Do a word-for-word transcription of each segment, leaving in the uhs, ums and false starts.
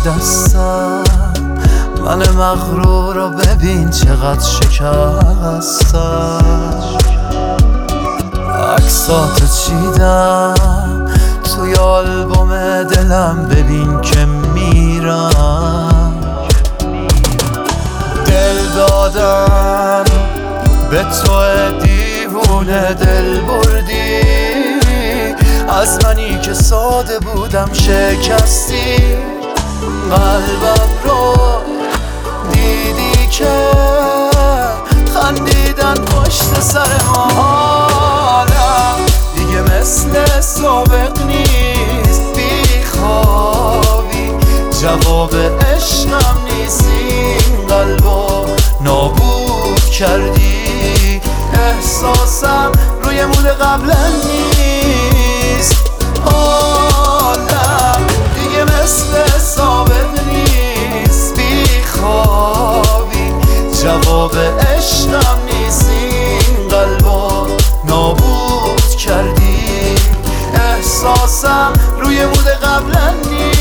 دستم، من مغرور رو ببین چقدر شکستم. عکساتو چیدم توی آلبوم دلم، ببین که میرم. دل دادم به تو دیوونه، دل بردی از منی که ساده بودم، شکستی قلبم رو. دیدی که خندیدن پشت سر ما، حالم دیگه مثل سابق نیست. بی خوابی جواب عشقم نیست، این قلبو نابود کردی. احساسم روی مود قبلا نیست، حالم دیگه مثل سابق نیست. بی خوابی جواب عشقم نیست، این قلبو نابود کردی. احساسم روی مود قبلا نیست.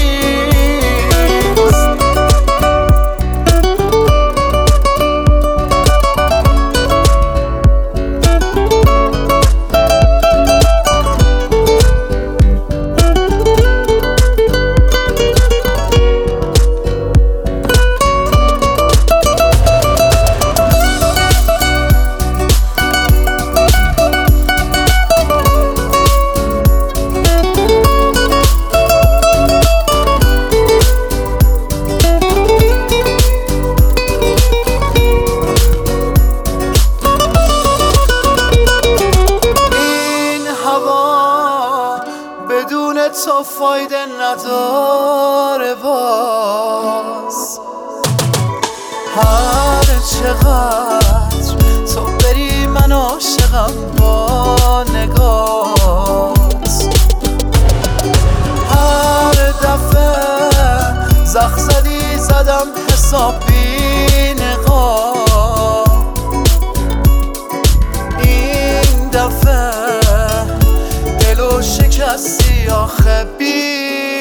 تو فایده نداره باز، هر چقدر تو بری من عاشقم با نگات. هر دفعه زخ زدی زدم حساب بی نقاب. این دفعه دلو شکستی آخه بی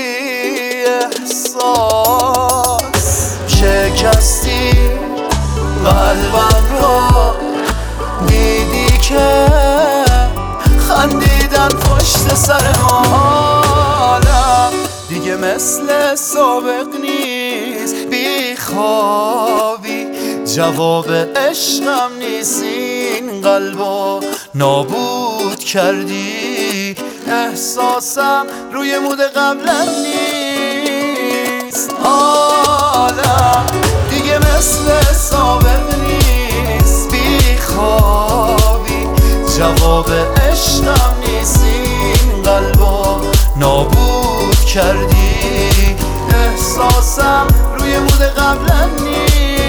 احساس. شکستی قلبم رو، دیدی که خندیدن پشت سر ما، حالم دیگه مثل سابق نیست. بی خوابی جواب عشقم نیست، این قلبو نابود کردی. احساسم روی مود قبلا نیست، حالم دیگه مثل سابق نیست. بی خوابی جواب عشقم نیست، این قلبو نابود کردی. احساسم روی مود قبلا نیست.